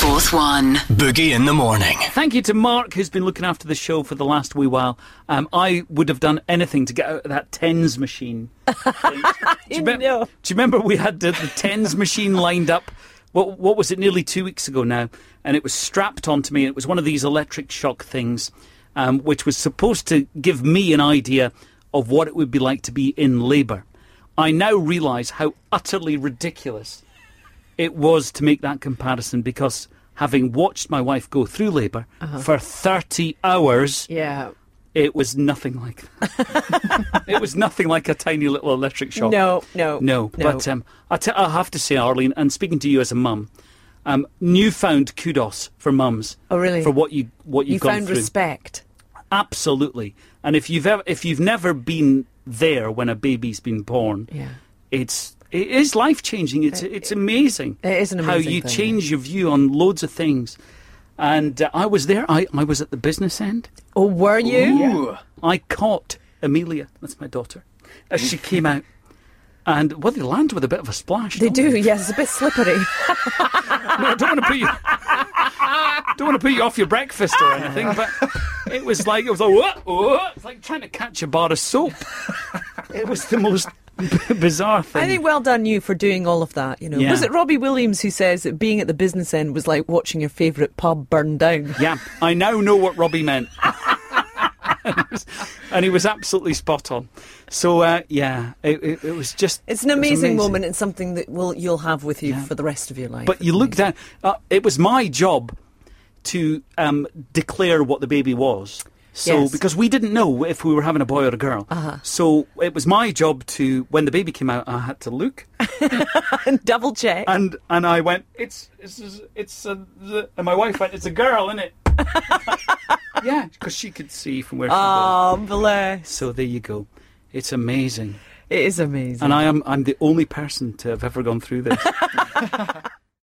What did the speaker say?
Fourth One. Boogie in the morning. Thank you to Mark, who's been looking after the show for the last wee while. I would have done anything to get out of that tens machine. Do you remember we had the tens machine lined up? What was it, nearly 2 weeks ago now? And it was strapped onto me. It was one of these electric shock things, which was supposed to give me an idea of what it would be like to be in labour. I now realise how utterly ridiculous it was to make that comparison, because having watched my wife go through labour for 30 hours, it was nothing like that. It was nothing like a tiny little electric shock. No. But I'll have to say, Arlene, and speaking to you as a mum, newfound kudos for mums. Oh, really? For what you've gone through. You found respect. Absolutely. And if you've never been there when a baby's been born, it is life-changing. It's amazing. It is an amazing how you thing, change your view on loads of things. And I was there. I was at the business end. Oh, were you? Yeah. I caught Amelia, that's my daughter, as she came out. And, well, they land with a bit of a splash. They do, yes. It's a bit slippery. No, I don't want to put you off your breakfast or anything, but it was like what? It's like trying to catch a bar of soap. It was the most bizarre thing. I think well done you for doing all of that. You know, was it Robbie Williams who says that being at the business end was like watching your favourite pub burn down? Yeah, I now know what Robbie meant. And he was absolutely spot on. So, it was just... It's an amazing moment and something that you'll have with you for the rest of your life. But you look down... it was my job to declare what the baby was. So, because we didn't know if we were having a boy or a girl. So it was my job to, when the baby came out, I had to look. And double check. And I went, and my wife went, it's a girl, isn't it? Yeah, because she could see from where she was. Oh, bless. So there you go. It's amazing. It is amazing. And I'm the only person to have ever gone through this.